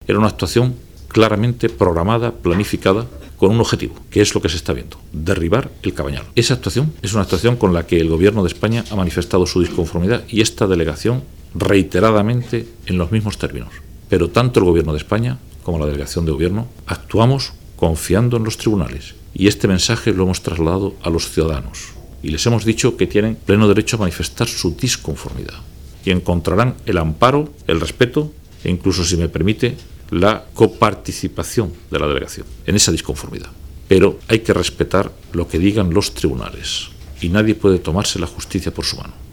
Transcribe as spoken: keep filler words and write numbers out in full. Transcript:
era una actuación claramente programada, planificada, con un objetivo, que es lo que se está viendo: derribar el Cabañal. Esa actuación es una actuación con la que el Gobierno de España ha manifestado su disconformidad, y esta delegación reiteradamente en los mismos términos. Pero tanto el Gobierno de España como la delegación de Gobierno actuamos confiando en los tribunales, y este mensaje lo hemos trasladado a los ciudadanos y les hemos dicho que tienen pleno derecho a manifestar su disconformidad y encontrarán el amparo, el respeto e incluso, si me permite, la coparticipación de la delegación en esa disconformidad. Pero hay que respetar lo que digan los tribunales y nadie puede tomarse la justicia por su mano.